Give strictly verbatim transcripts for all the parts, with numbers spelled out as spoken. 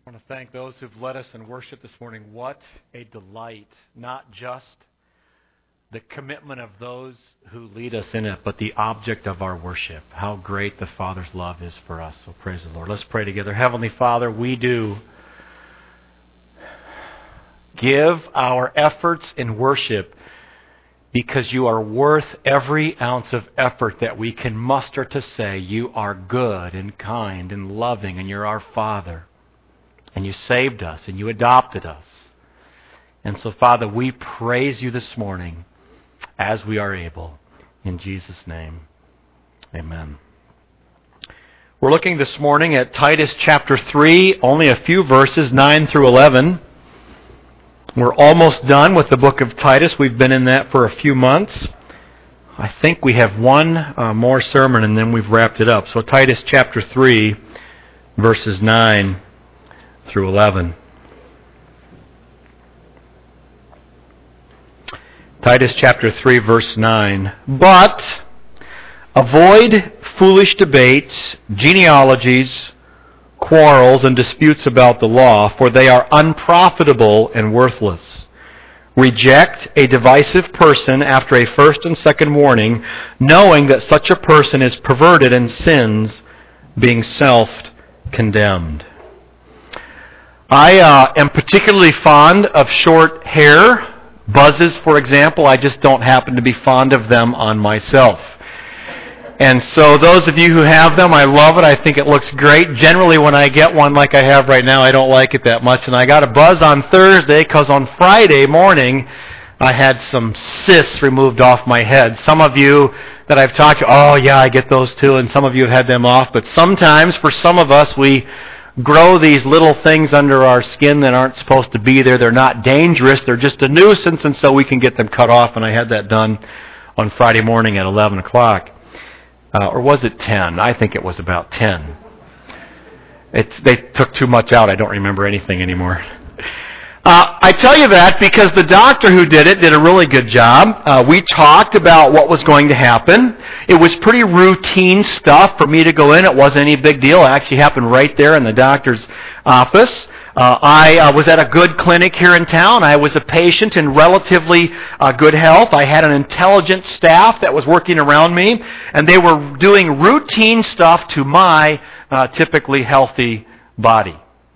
I want to thank those who've led us in worship this morning. What a delight. Not just the commitment of those who lead us in it, but the object of our worship. How great the Father's love is for us. So praise the Lord. Let's pray together. Heavenly Father, we do give our efforts in worship because you are worth every ounce of effort that we can muster to say you are good and kind and loving and you're our Father. And you saved us and you adopted us. And so, Father, we praise you this morning as we are able. In Jesus' name, amen. We're looking this morning at Titus chapter three, only a few verses, nine through eleven. We're almost done with the book of Titus. We've been in that for a few months. I think we have one uh, more sermon and then we've wrapped it up. So Titus chapter three, verses nine through eleven. Titus chapter three, verse nine. But avoid foolish debates, genealogies, quarrels, and disputes about the law, for they are unprofitable and worthless. Reject a divisive person after a first and second warning, knowing that such a person is perverted and sins, being self-condemned. I uh, am particularly fond of short hair. Buzzes, for example, I just don't happen to be fond of them on myself. And so those of you who have them, I love it. I think it looks great. Generally, when I get one like I have right now, I don't like it that much. And I got a buzz on Thursday because on Friday morning, I had some cysts removed off my head. Some of you that I've talked to, oh yeah, I get those too. And some of you have had them off. But sometimes, for some of us, we grow these little things under our skin that aren't supposed to be there. They're not dangerous. They're just a nuisance, and so we can get them cut off. And I had that done on Friday morning at eleven o'clock. Uh, or was it ten? I think it was about ten. It's, they took too much out. I don't remember anything anymore. Uh, I tell you that because the doctor who did it did a really good job. Uh, we talked about what was going to happen. It was pretty routine stuff for me to go in. It wasn't any big deal. It actually happened right there in the doctor's office. Uh, I uh, was at a good clinic here in town. I was a patient in relatively uh, good health. I had an intelligent staff that was working around me, and they were doing routine stuff to my uh, typically healthy body.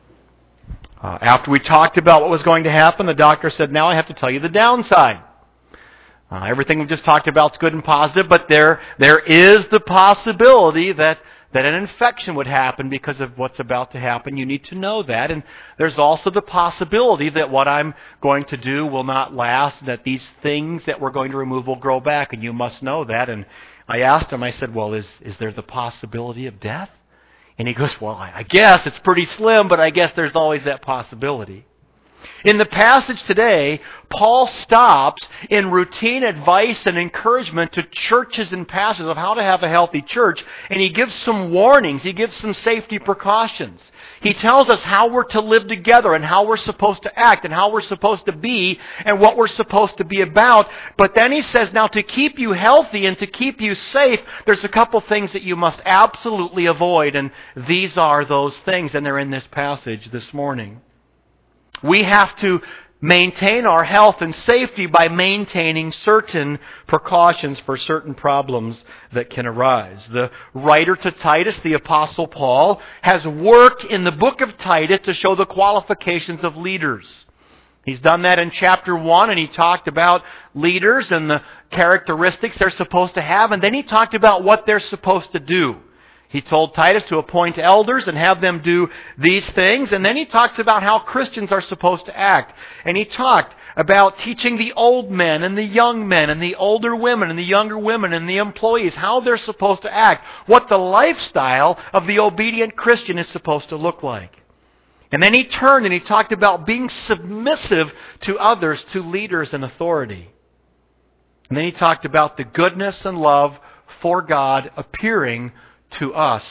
Uh, after we talked about what was going to happen, the doctor said, now I have to tell you the downside. Uh, everything we've just talked about is good and positive, but there there is the possibility that, that an infection would happen because of what's about to happen. You need to know that. And there's also the possibility that what I'm going to do will not last, that these things that we're going to remove will grow back, and you must know that. And I asked him, I said, well, is, is there the possibility of death? And he goes, well, I guess it's pretty slim, but I guess there's always that possibility. In the passage today, Paul stops in routine advice and encouragement to churches and pastors of how to have a healthy church, and he gives some warnings. He gives some safety precautions. He tells us how we're to live together and how we're supposed to act and how we're supposed to be and what we're supposed to be about. But then he says, now to keep you healthy and to keep you safe, there's a couple things that you must absolutely avoid, and these are those things, and they're in this passage this morning. We have to maintain our health and safety by maintaining certain precautions for certain problems that can arise. The writer to Titus, the Apostle Paul, has worked in the book of Titus to show the qualifications of leaders. He's done that in chapter one, and he talked about leaders and the characteristics they're supposed to have, and then he talked about what they're supposed to do. He told Titus to appoint elders and have them do these things. And then he talks about how Christians are supposed to act. And he talked about teaching the old men and the young men and the older women and the younger women and the employees how they're supposed to act, what the lifestyle of the obedient Christian is supposed to look like. And then he turned and he talked about being submissive to others, to leaders and authority. And then he talked about the goodness and love for God appearing to us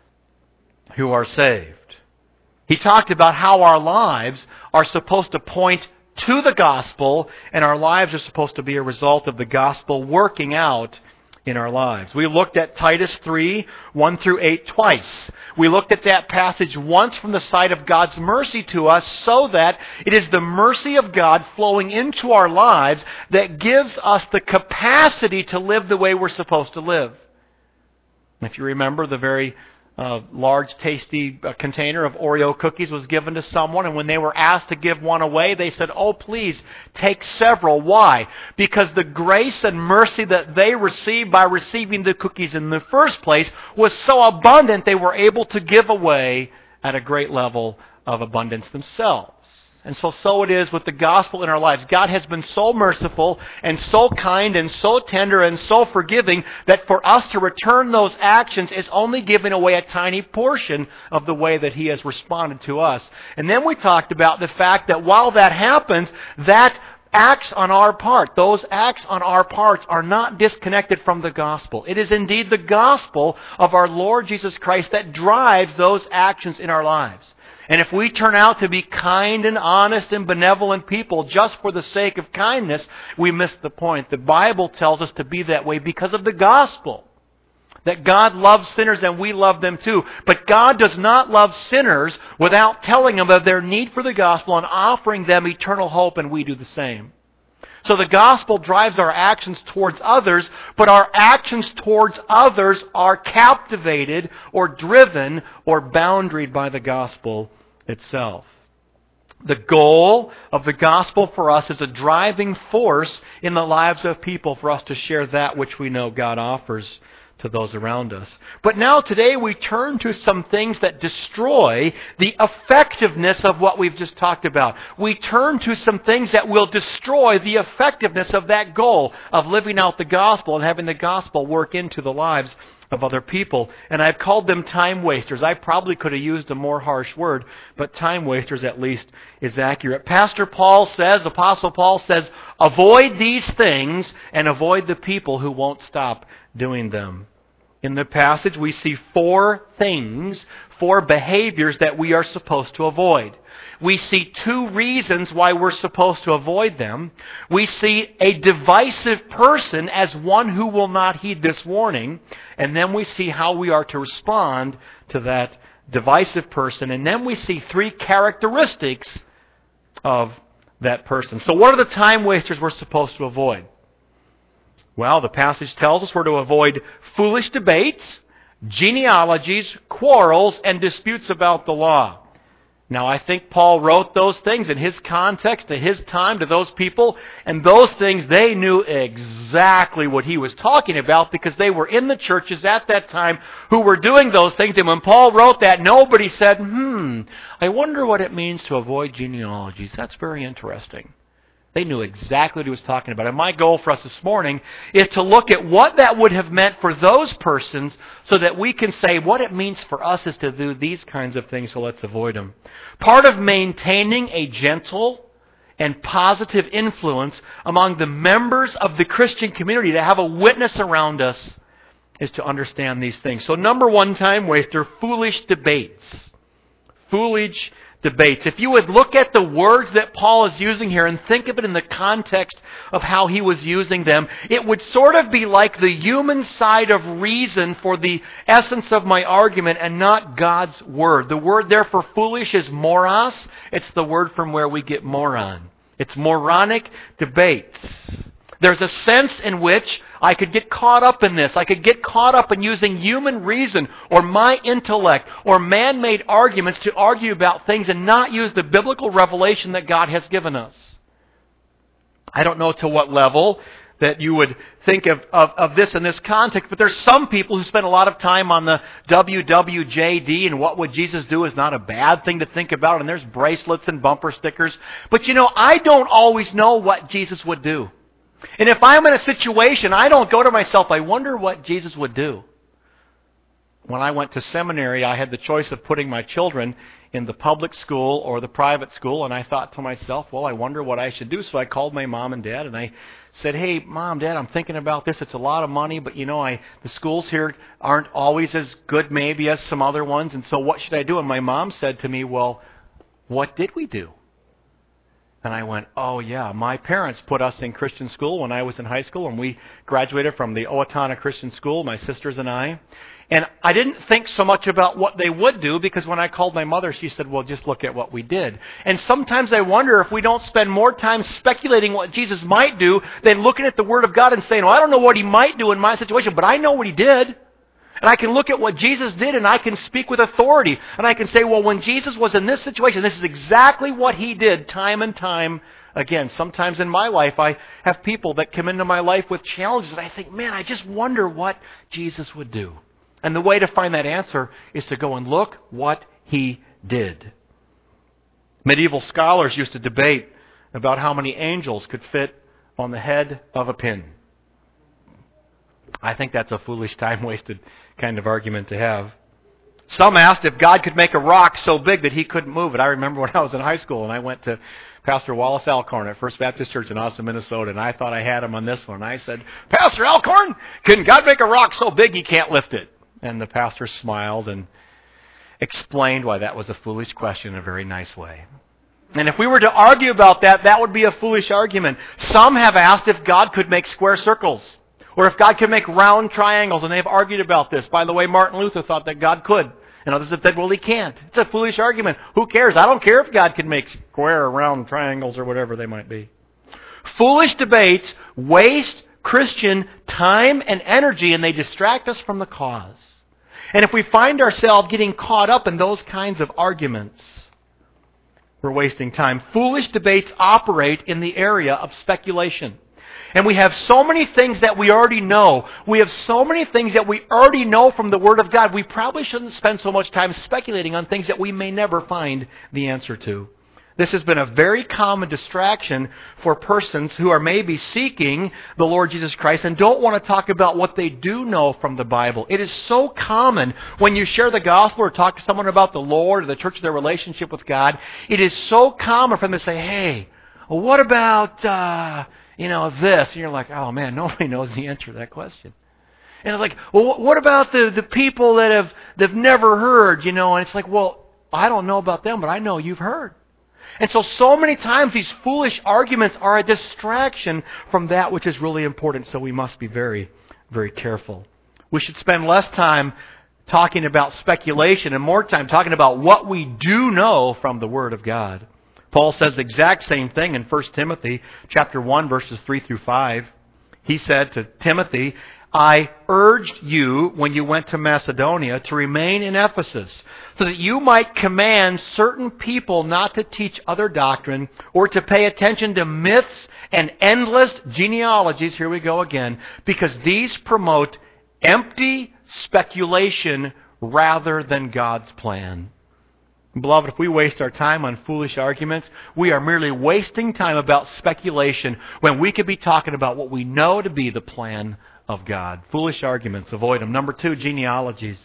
who are saved. He talked about how our lives are supposed to point to the gospel, and our lives are supposed to be a result of the gospel working out in our lives. We looked at Titus three, one through eight twice. We looked at that passage once from the side of God's mercy to us, so that it is the mercy of God flowing into our lives that gives us the capacity to live the way we're supposed to live. If you remember, the very uh, large, tasty uh, container of Oreo cookies was given to someone, and when they were asked to give one away, they said, "Oh, please, take several." Why? Because the grace and mercy that they received by receiving the cookies in the first place was so abundant, they were able to give away at a great level of abundance themselves. And so, so it is with the gospel in our lives. God has been so merciful and so kind and so tender and so forgiving that for us to return those actions is only giving away a tiny portion of the way that He has responded to us. And then we talked about the fact that while that happens, that acts on our part, those acts on our parts are not disconnected from the gospel. It is indeed the gospel of our Lord Jesus Christ that drives those actions in our lives. And if we turn out to be kind and honest and benevolent people just for the sake of kindness, we miss the point. The Bible tells us to be that way because of the gospel. That God loves sinners and we love them too. But God does not love sinners without telling them of their need for the gospel and offering them eternal hope, and we do the same. So the gospel drives our actions towards others, but our actions towards others are captivated or driven or boundaried by the gospel itself. The goal of the gospel for us is a driving force in the lives of people for us to share that which we know God offers to those around us. But now today we turn to some things that destroy the effectiveness of what we've just talked about. We turn to some things that will destroy the effectiveness of that goal of living out the gospel and having the gospel work into the lives of other people. And I've called them time wasters. I probably could have used a more harsh word, but time wasters at least is accurate. Pastor Paul says, Apostle Paul says, avoid these things and avoid the people who won't stop doing them. In the passage, we see four things, four behaviors that we are supposed to avoid. We see two reasons why we're supposed to avoid them. We see a divisive person as one who will not heed this warning. And then we see how we are to respond to that divisive person. And then we see three characteristics of that person. So what are the time wasters we're supposed to avoid? Well, the passage tells us we're to avoid foolish debates, genealogies, quarrels, and disputes about the law. Now, I think Paul wrote those things in his context, to his time, to those people, and those things, they knew exactly what he was talking about because they were in the churches at that time who were doing those things. And when Paul wrote that, nobody said, hmm, I wonder what it means to avoid genealogies. That's very interesting. They knew exactly what he was talking about. And my goal for us this morning is to look at what that would have meant for those persons so that we can say what it means for us is to do these kinds of things, so let's avoid them. Part of maintaining a gentle and positive influence among the members of the Christian community, to have a witness around us, is to understand these things. So number one time waster, foolish debates. Foolish debates. If you would look at the words that Paul is using here and think of it in the context of how he was using them, it would sort of be like the human side of reason for the essence of my argument and not God's word. The word there for foolish is moros. It's the word from where we get moron. It's moronic debates. There's a sense in which I could get caught up in this. I could get caught up in using human reason or my intellect or man-made arguments to argue about things and not use the biblical revelation that God has given us. I don't know to what level that you would think of, of, of this in this context, but there's some people who spend a lot of time on the W W J D, and what would Jesus do is not a bad thing to think about, and there's bracelets and bumper stickers. But you know, I don't always know what Jesus would do. And if I'm in a situation, I don't go to myself, I wonder what Jesus would do. When I went to seminary, I had the choice of putting my children in the public school or the private school, and I thought to myself, well, I wonder what I should do. So I called my mom and dad, and I said, hey, Mom, Dad, I'm thinking about this. It's a lot of money, but you know, I the schools here aren't always as good maybe as some other ones, and so what should I do? And my mom said to me, well, what did we do? And I went, oh yeah, my parents put us in Christian school when I was in high school, and we graduated from the Owatonna Christian School, my sisters and I. And I didn't think so much about what they would do, because when I called my mother, she said, well, just look at what we did. And sometimes I wonder if we don't spend more time speculating what Jesus might do than looking at the Word of God and saying, well, I don't know what He might do in my situation, but I know what He did. And I can look at what Jesus did, and I can speak with authority. And I can say, well, when Jesus was in this situation, this is exactly what He did time and time again. Sometimes in my life, I have people that come into my life with challenges, and I think, man, I just wonder what Jesus would do. And the way to find that answer is to go and look what He did. Medieval scholars used to debate about how many angels could fit on the head of a pin. I think that's a foolish, time-wasted kind of argument to have. Some asked if God could make a rock so big that He couldn't move it. I remember when I was in high school and I went to Pastor Wallace Alcorn at First Baptist Church in Austin, Minnesota, and I thought I had him on this one. I said, Pastor Alcorn, can God make a rock so big He can't lift it? And the pastor smiled and explained why that was a foolish question in a very nice way. And if we were to argue about that, that would be a foolish argument. Some have asked if God could make square circles, or if God could make round triangles, and they've argued about this. By the way, Martin Luther thought that God could, and others have said, well, He can't. It's a foolish argument. Who cares? I don't care if God can make square or round triangles or whatever they might be. Foolish debates waste Christian time and energy, and they distract us from the cause. And if we find ourselves getting caught up in those kinds of arguments, we're wasting time. Foolish debates operate in the area of speculation. And we have so many things that we already know. We have so many things that we already know from the Word of God. We probably shouldn't spend so much time speculating on things that we may never find the answer to. This has been a very common distraction for persons who are maybe seeking the Lord Jesus Christ and don't want to talk about what they do know from the Bible. It is so common when you share the gospel or talk to someone about the Lord or the church, their relationship with God. It is so common for them to say, hey, well, what about, uh, you know, this? And you're like, oh man, nobody knows the answer to that question. And it's like, well, what about the, the people that have, that have never heard, you know? And it's like, well, I don't know about them, but I know you've heard. And so, so many times these foolish arguments are a distraction from that which is really important, so we must be very, very careful. We should spend less time talking about speculation and more time talking about what we do know from the Word of God. Paul says the exact same thing in First Timothy chapter one, verses three through five. He said to Timothy, I urged you when you went to Macedonia to remain in Ephesus, so that you might command certain people not to teach other doctrine or to pay attention to myths and endless genealogies, here we go again, because these promote empty speculation rather than God's plan. Beloved, if we waste our time on foolish arguments, we are merely wasting time about speculation when we could be talking about what we know to be the plan of God. Foolish arguments, avoid them. Number two, genealogies.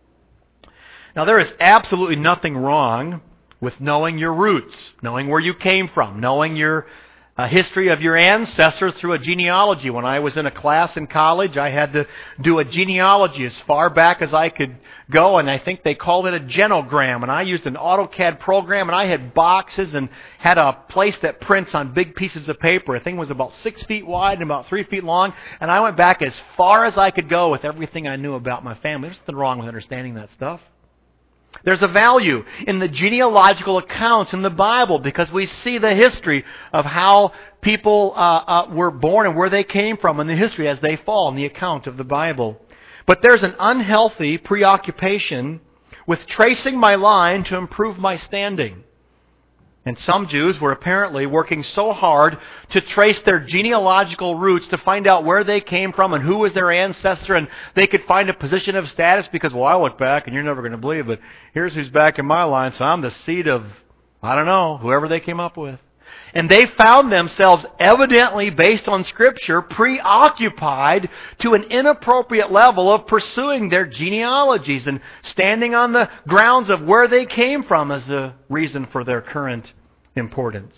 Now, there is absolutely nothing wrong with knowing your roots, knowing where you came from, knowing your uh, history of your ancestors through a genealogy. When I was in a class in college, I had to do a genealogy as far back as I could go, and I think they called it a genogram, and I used an AutoCAD program, and I had boxes and had a place that prints on big pieces of paper. I think it was about six feet wide and about three feet long, and I went back as far as I could go with everything I knew about my family. There's nothing wrong with understanding that stuff. There's a value in the genealogical accounts in the Bible because we see the history of how people uh, uh, were born and where they came from in the history as they fall in the account of the Bible. But there's an unhealthy preoccupation with tracing my line to improve my standing. And some Jews were apparently working so hard to trace their genealogical roots to find out where they came from and who was their ancestor, and they could find a position of status because, well, I look back and you're never going to believe it. Here's who's back in my line, so I'm the seed of, I don't know, whoever they came up with. And they found themselves evidently, based on Scripture, preoccupied to an inappropriate level of pursuing their genealogies and standing on the grounds of where they came from as the reason for their current importance.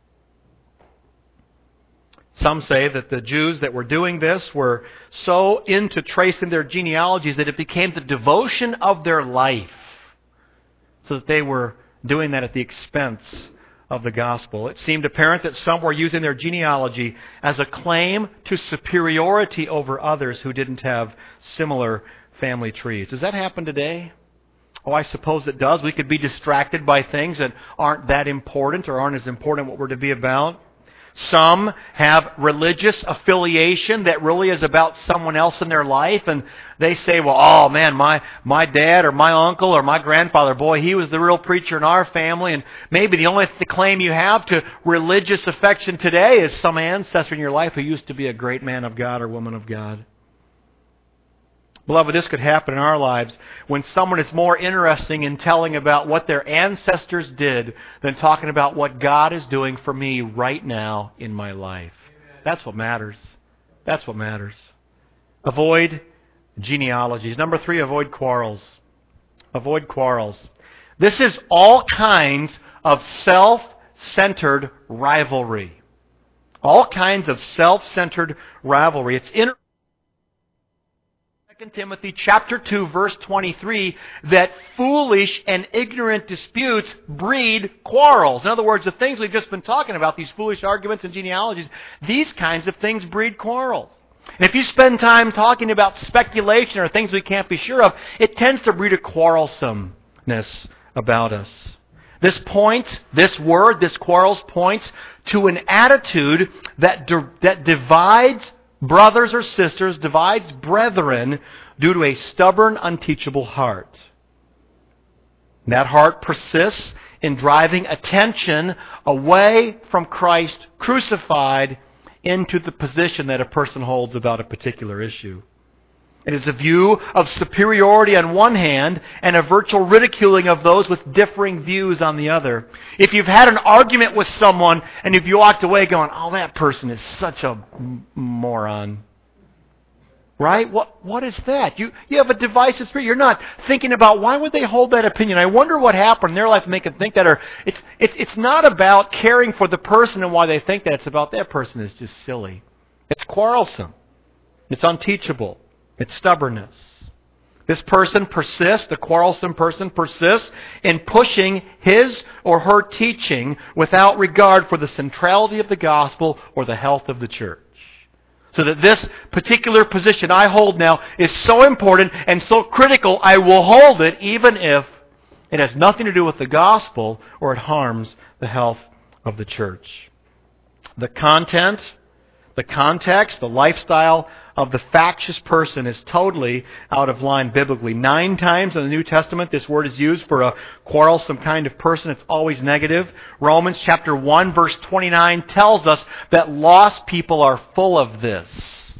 Some say that the Jews that were doing this were so into tracing their genealogies that it became the devotion of their life, so that they were doing that at the expense of the gospel. It seemed apparent that some were using their genealogy as a claim to superiority over others who didn't have similar family trees. Does that happen today? Oh, I suppose it does. We could be distracted by things that aren't that important or aren't as important what we're to be about. Some have religious affiliation that really is about someone else in their life, and they say, well, oh man, my, my dad or my uncle or my grandfather, boy, he was the real preacher in our family, and maybe the only th- claim you have to religious affection today is some ancestor in your life who used to be a great man of God or woman of God. Beloved, this could happen in our lives when someone is more interesting in telling about what their ancestors did than talking about what God is doing for me right now in my life. That's what matters. That's what matters. Avoid genealogies. Number three, avoid quarrels. Avoid quarrels. This is all kinds of self-centered rivalry. All kinds of self-centered rivalry. It's in Second Timothy chapter two, verse twenty-three, that foolish and ignorant disputes breed quarrels. In other words, the things we've just been talking about, these foolish arguments and genealogies, these kinds of things breed quarrels. And if you spend time talking about speculation or things we can't be sure of, it tends to breed a quarrelsomeness about us. This point, this word, this quarrels points to an attitude that di- that divides brothers or sisters, divides brethren due to a stubborn, unteachable heart. And that heart persists in driving attention away from Christ crucified into the position that a person holds about a particular issue. It is a view of superiority on one hand and a virtual ridiculing of those with differing views on the other. If you've had an argument with someone and if you walked away going, oh, that person is such a moron. Right? What What is that? You you have a divisive spirit. You're not thinking about why would they hold that opinion. I wonder what happened in their life to make them think that. Or it's, it's, it's not about caring for the person and why they think that. It's about that person is just silly. It's quarrelsome. It's unteachable. It's stubbornness. This person persists, the quarrelsome person persists in pushing his or her teaching without regard for the centrality of the gospel or the health of the church. So that this particular position I hold now is so important and so critical, I will hold it even if it has nothing to do with the gospel or it harms the health of the church. The content, the context, the lifestyle of the factious person is totally out of line biblically. Nine times in the New Testament this word is used for a quarrelsome kind of person. It's always negative. Romans chapter one verse twenty-nine tells us that lost people are full of this.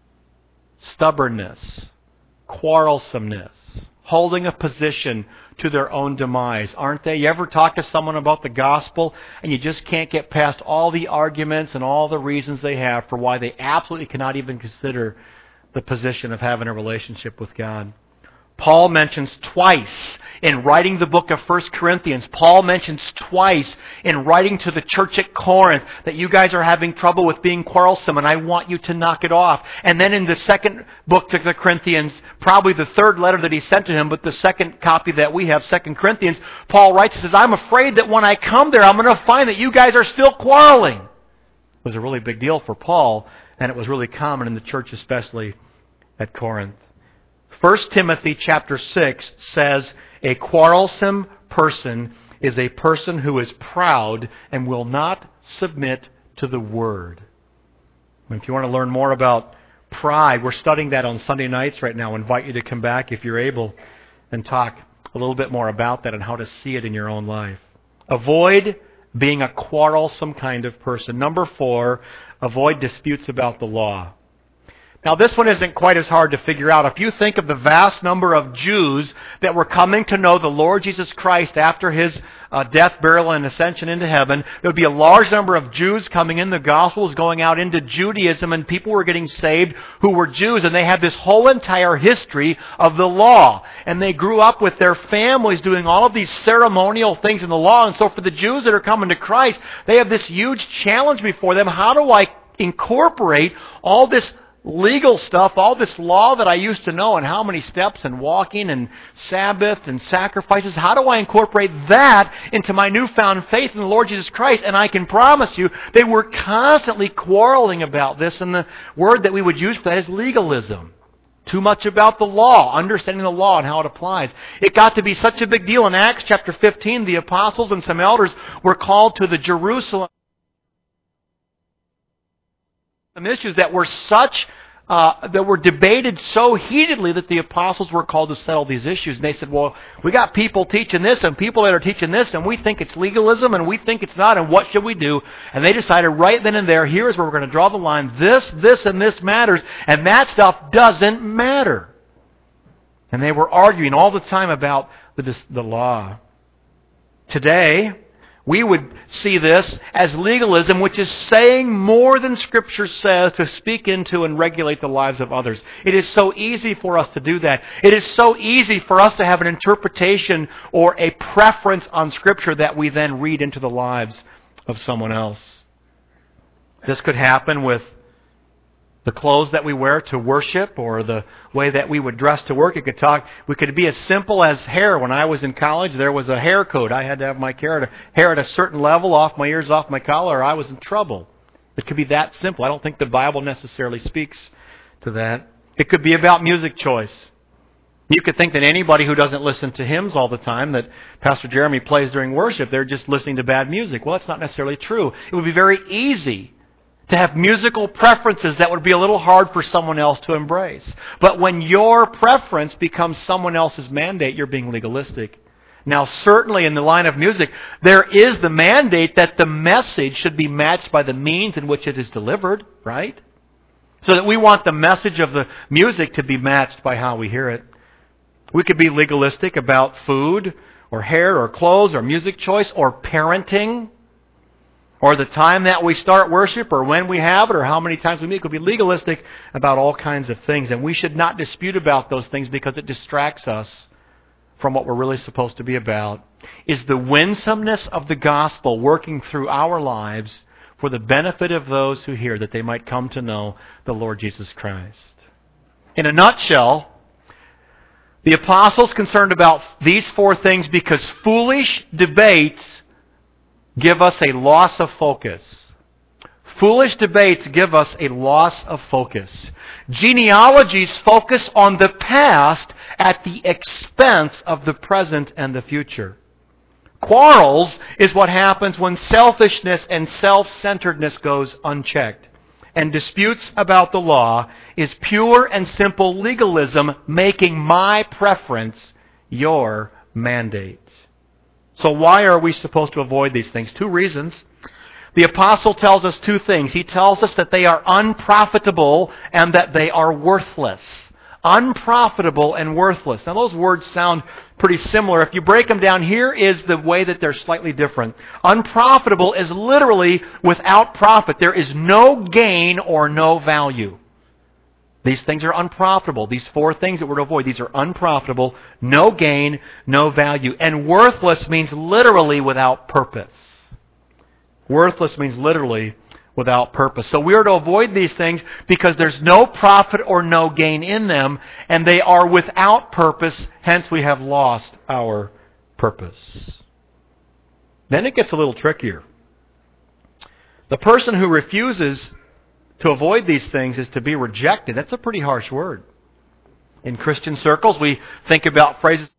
Stubbornness, quarrelsomeness, holding a position to their own demise, aren't they? You ever talk to someone about the gospel and you just can't get past all the arguments and all the reasons they have for why they absolutely cannot even consider the position of having a relationship with God? Paul mentions twice in writing the book of First Corinthians, Paul mentions twice in writing to the church at Corinth that you guys are having trouble with being quarrelsome and I want you to knock it off. And then in the second book to the Corinthians, probably the third letter that he sent to him, but the second copy that we have, Second Corinthians, Paul writes, he says, I'm afraid that when I come there, I'm going to find that you guys are still quarreling. It was a really big deal for Paul, and it was really common in the church, especially at Corinth. First Timothy chapter six says, a quarrelsome person is a person who is proud and will not submit to the word. And if you want to learn more about pride, we're studying that on Sunday nights right now. I invite you to come back if you're able and talk a little bit more about that and how to see it in your own life. Avoid being a quarrelsome kind of person. Number four, avoid disputes about the law. Now, this one isn't quite as hard to figure out. If you think of the vast number of Jews that were coming to know the Lord Jesus Christ after His uh, death, burial, and ascension into heaven, there would be a large number of Jews coming in. The Gospels going out into Judaism, and people were getting saved who were Jews, and they had this whole entire history of the law. And they grew up with their families doing all of these ceremonial things in the law. And so for the Jews that are coming to Christ, they have this huge challenge before them. How do I incorporate all this legal stuff, all this law that I used to know, and how many steps and walking and Sabbath and sacrifices, how do I incorporate that into my newfound faith in the Lord Jesus Christ? And I can promise you, they were constantly quarreling about this, and the word that we would use for that is legalism. Too much about the law, understanding the law and how it applies. It got to be such a big deal in Acts chapter fifteen, the apostles and some elders were called to the Jerusalem. Some issues that were such, uh, that were debated so heatedly that the apostles were called to settle these issues. And they said, well, we got people teaching this and people that are teaching this, and we think it's legalism and we think it's not, and what should we do? And they decided right then and there, here's where we're going to draw the line. This, this, and this matters, and that stuff doesn't matter. And they were arguing all the time about the, the law. Today, we would see this as legalism, which is saying more than Scripture says to speak into and regulate the lives of others. It is so easy for us to do that. It is so easy for us to have an interpretation or a preference on Scripture that we then read into the lives of someone else. This could happen with the clothes that we wear to worship, or the way that we would dress to work. It could talk. We could be as simple as hair. When I was in college, there was a hair code. I had to have my hair at a, hair at a certain level, off my ears, off my collar, or I was in trouble. It could be that simple. I don't think the Bible necessarily speaks to that. It could be about music choice. You could think that anybody who doesn't listen to hymns all the time that Pastor Jeremy plays during worship, they're just listening to bad music. Well, that's not necessarily true. It would be very easy to have musical preferences that would be a little hard for someone else to embrace. But when your preference becomes someone else's mandate, you're being legalistic. Now, certainly in the line of music, there is the mandate that the message should be matched by the means in which it is delivered, right? So that we want the message of the music to be matched by how we hear it. We could be legalistic about food, or hair, or clothes, or music choice, or parenting, or the time that we start worship, or when we have it, or how many times we meet. It could be legalistic about all kinds of things. And we should not dispute about those things because it distracts us from what we're really supposed to be about. Is the winsomeness of the gospel working through our lives for the benefit of those who hear, that they might come to know the Lord Jesus Christ. In a nutshell, the apostles concerned about these four things because foolish debates give us a loss of focus. Foolish debates give us a loss of focus. Genealogies focus on the past at the expense of the present and the future. Quarrels is what happens when selfishness and self-centeredness goes unchecked. And disputes about the law is pure and simple legalism, making my preference your mandate. So why are we supposed to avoid these things? Two reasons. The apostle tells us two things. He tells us that they are unprofitable and that they are worthless. Unprofitable and worthless. Now those words sound pretty similar. If you break them down, here is the way that they're slightly different. Unprofitable is literally without profit. There is no gain or no value. These things are unprofitable. These four things that we're to avoid, these are unprofitable, no gain, no value. And worthless means literally without purpose. Worthless means literally without purpose. So we are to avoid these things because there's no profit or no gain in them, and they are without purpose, hence we have lost our purpose. Then it gets a little trickier. The person who refuses to avoid these things is to be rejected. That's a pretty harsh word. In Christian circles, we think about phrases,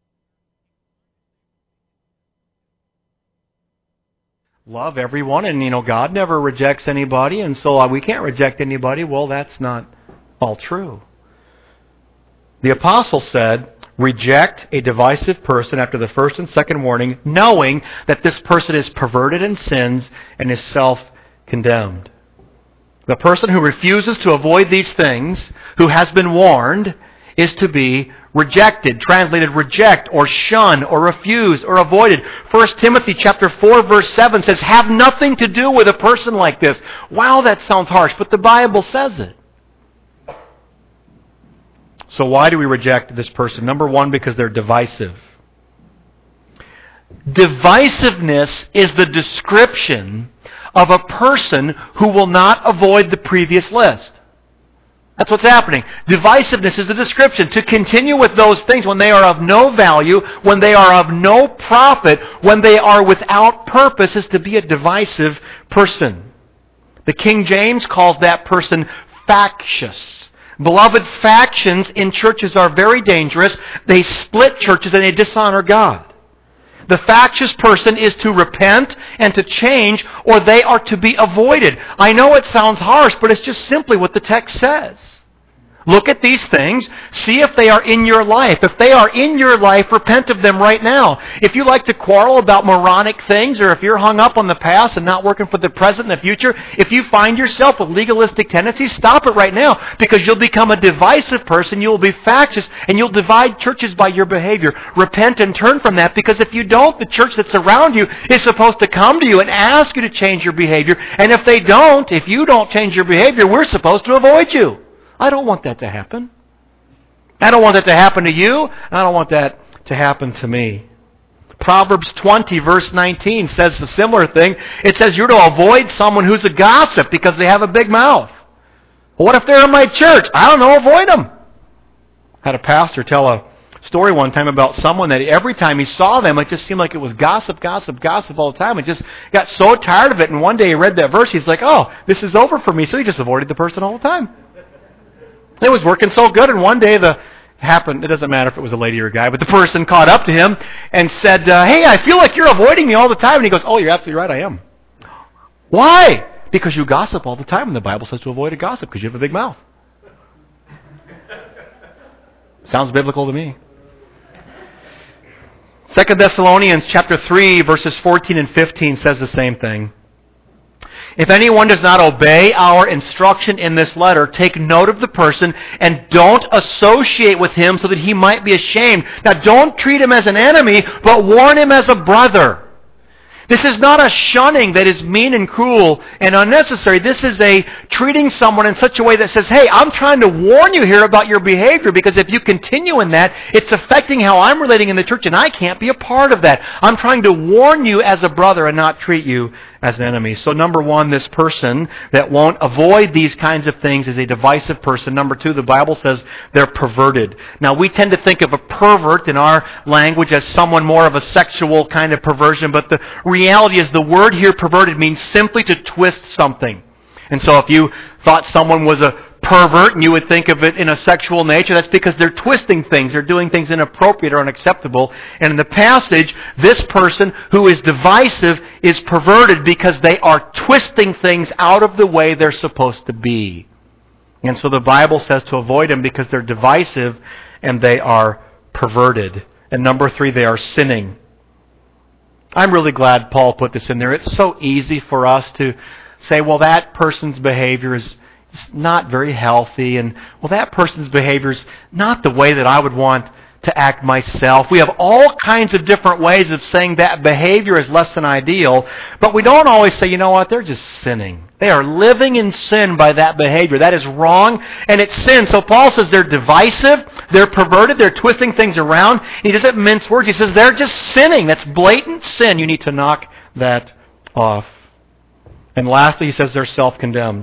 love everyone, and you know, God never rejects anybody, and so we can't reject anybody. Well, that's not all true. The apostle said, reject a divisive person after the first and second warning, knowing that this person is perverted and sins and is self-condemned. The person who refuses to avoid these things, who has been warned, is to be rejected. Translated reject, or shun, or refuse, or avoided. First Timothy chapter four verse seven says, have nothing to do with a person like this. Wow, that sounds harsh, but the Bible says it. So why do we reject this person? Number one, because they're divisive. Divisiveness is the description of a person who will not avoid the previous list. That's what's happening. Divisiveness is the description. To continue with those things when they are of no value, when they are of no profit, when they are without purpose, is to be a divisive person. The King James calls that person factious. Beloved, factions in churches are very dangerous. They split churches and they dishonor God. The factious person is to repent and to change, or they are to be avoided. I know it sounds harsh, but it's just simply what the text says. Look at these things. See if they are in your life. If they are in your life, repent of them right now. If you like to quarrel about moronic things, or if you're hung up on the past and not working for the present and the future, if you find yourself with legalistic tendencies, stop it right now, because you'll become a divisive person, you'll be factious, and you'll divide churches by your behavior. Repent and turn from that, because if you don't, the church that's around you is supposed to come to you and ask you to change your behavior. And if they don't, if you don't change your behavior, we're supposed to avoid you. I don't want that to happen. I don't want that to happen to you. I don't want that to happen to me. Proverbs twenty, verse nineteen says a similar thing. It says you're to avoid someone who's a gossip because they have a big mouth. Well, what if they're in my church? I don't know, avoid them. I had a pastor tell a story one time about someone that every time he saw them, it just seemed like it was gossip, gossip, gossip all the time. And just got so tired of it. And one day he read that verse, he's like, oh, this is over for me. So he just avoided the person all the time. It was working so good, and one day the happened, it doesn't matter if it was a lady or a guy, but the person caught up to him and said, uh, hey, I feel like you're avoiding me all the time. And he goes, oh, you're absolutely right, I am. Why? Because you gossip all the time, and the Bible says to avoid a gossip because you have a big mouth. Sounds biblical to me. Second Thessalonians chapter three, verses fourteen and fifteen says the same thing. If anyone does not obey our instruction in this letter, take note of the person and don't associate with him so that he might be ashamed. Now, don't treat him as an enemy, but warn him as a brother. This is not a shunning that is mean and cruel and unnecessary. This is a treating someone in such a way that says, hey, I'm trying to warn you here about your behavior, because if you continue in that, it's affecting how I'm relating in the church, and I can't be a part of that. I'm trying to warn you as a brother and not treat you as an enemy. So number one, this person that won't avoid these kinds of things is a divisive person. Number two, the Bible says they're perverted. Now, we tend to think of a pervert in our language as someone more of a sexual kind of perversion, but the reality is the word here, perverted, means simply to twist something. And so if you thought someone was a pervert and you would think of it in a sexual nature, that's because they're twisting things. They're doing things inappropriate or unacceptable. And in the passage, this person who is divisive is perverted because they are twisting things out of the way they're supposed to be. And so the Bible says to avoid them because they're divisive and they are perverted. And number three, they are sinning. I'm really glad Paul put this in there. It's so easy for us to say, well, that person's behavior is not very healthy, and, well, that person's behavior is not the way that I would want to act myself. We have all kinds of different ways of saying that behavior is less than ideal, but we don't always say, you know what, they're just sinning. They are living in sin by that behavior. That is wrong, and it's sin. So Paul says they're divisive, they're perverted, they're twisting things around. He doesn't mince words. He says they're just sinning. That's blatant sin. You need to knock that off. And lastly, he says they're self-condemned.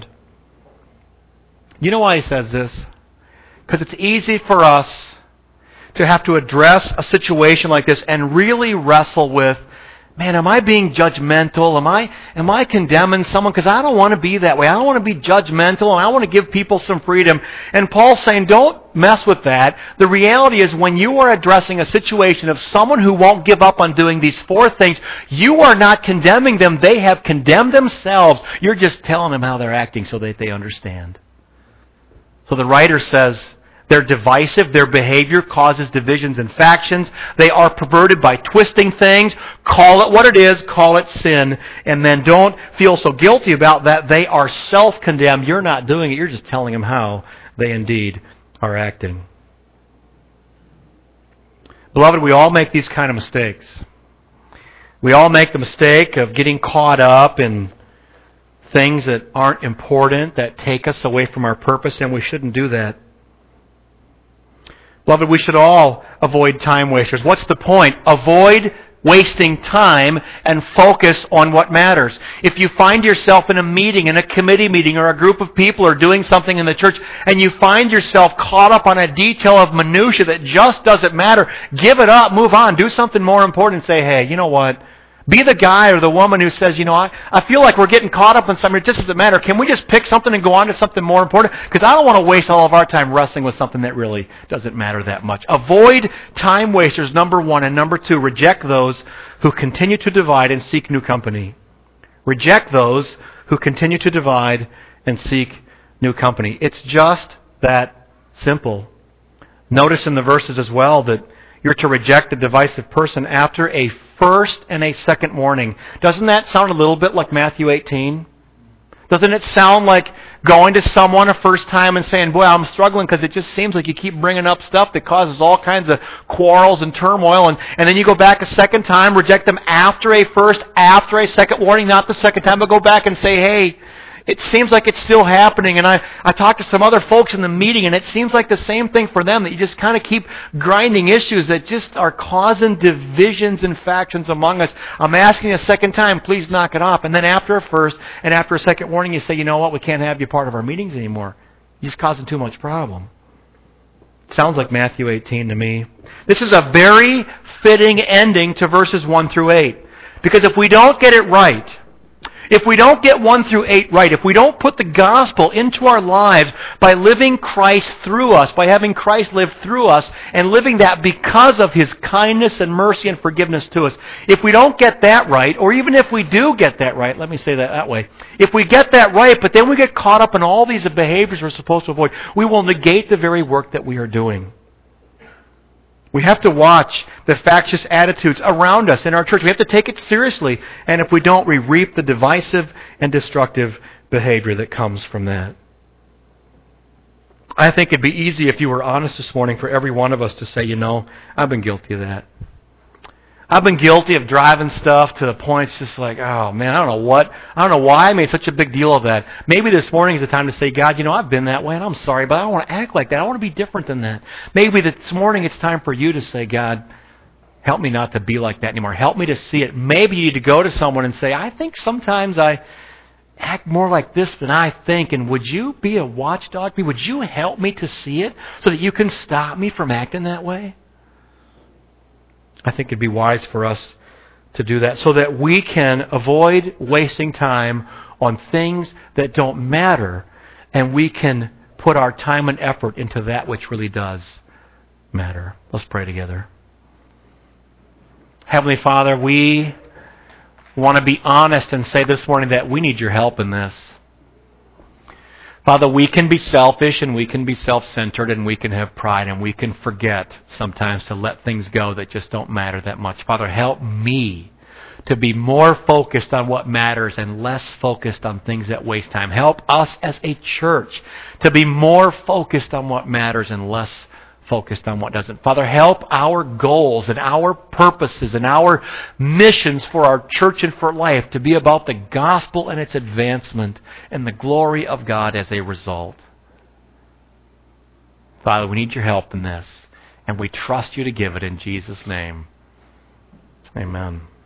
You know why he says this? Because it's easy for us to have to address a situation like this and really wrestle with, man, am I being judgmental? Am I am I condemning someone? Because I don't want to be that way. I don't want to be judgmental, and I want to give people some freedom. And Paul's saying, don't mess with that. The reality is, when you are addressing a situation of someone who won't give up on doing these four things, you are not condemning them. They have condemned themselves. You're just telling them how they're acting so that they understand. So the writer says, they're divisive. Their behavior causes divisions and factions. They are perverted by twisting things. Call it what it is. Call it sin. And then don't feel so guilty about that. They are self-condemned. You're not doing it. You're just telling them how they indeed are acting. Beloved, we all make these kind of mistakes. We all make the mistake of getting caught up in things that aren't important, that take us away from our purpose, and we shouldn't do that. Beloved, we should all avoid time wasters. What's the point? Avoid wasting time and focus on what matters. If you find yourself in a meeting, in a committee meeting, or a group of people are doing something in the church, and you find yourself caught up on a detail of minutia that just doesn't matter, give it up, move on, do something more important, and say, hey, you know what? Be the guy or the woman who says, you know, I, I feel like we're getting caught up in something. It just doesn't matter. Can we just pick something and go on to something more important? Because I don't want to waste all of our time wrestling with something that really doesn't matter that much. Avoid time wasters, number one. And number two, reject those who continue to divide and seek new company. Reject those who continue to divide and seek new company. It's just that simple. Notice in the verses as well that you're to reject a divisive person after a first and a second warning. Doesn't that sound a little bit like Matthew eighteen? Doesn't it sound like going to someone a first time and saying, boy, I'm struggling because it just seems like you keep bringing up stuff that causes all kinds of quarrels and turmoil, and, and then you go back a second time, reject them after a first, after a second warning, not the second time, but go back and say, hey, it seems like it's still happening. And I, I talked to some other folks in the meeting, and it seems like the same thing for them, that you just kind of keep grinding issues that just are causing divisions and factions among us. I'm asking a second time, please knock it off. And then after a first and after a second warning, you say, you know what, we can't have you part of our meetings anymore. You're just causing too much problem. Sounds like Matthew eighteen to me. This is a very fitting ending to verses one through eight. Because if we don't get it right, if we don't get one through eight right, if we don't put the gospel into our lives by living Christ through us, by having Christ live through us, and living that because of His kindness and mercy and forgiveness to us, if we don't get that right, or even if we do get that right, let me say that that way, if we get that right, but then we get caught up in all these behaviors we're supposed to avoid, we will negate the very work that we are doing. We have to watch the factious attitudes around us in our church. We have to take it seriously. And if we don't, we reap the divisive and destructive behavior that comes from that. I think it'd be easy, if you were honest this morning, for every one of us to say, you know, I've been guilty of that. I've been guilty of driving stuff to the point it's just like, oh man, I don't know what, I don't know why I made such a big deal of that. Maybe this morning is the time to say, God, you know, I've been that way and I'm sorry, but I don't want to act like that. I want to be different than that. Maybe this morning it's time for you to say, God, help me not to be like that anymore. Help me to see it. Maybe you need to go to someone and say, I think sometimes I act more like this than I think, and would you be a watchdog? Would you help me to see it so that you can stop me from acting that way? I think it'd be wise for us to do that so that we can avoid wasting time on things that don't matter, and we can put our time and effort into that which really does matter. Let's pray together. Heavenly Father, we want to be honest and say this morning that we need your help in this. Father, we can be selfish and we can be self-centered and we can have pride and we can forget sometimes to let things go that just don't matter that much. Father, help me to be more focused on what matters and less focused on things that waste time. Help us as a church to be more focused on what matters and less focused on what doesn't. Father, help our goals and our purposes and our missions for our church and for life to be about the gospel and its advancement and the glory of God as a result. Father, we need your help in this, and we trust you to give it in Jesus' name. Amen.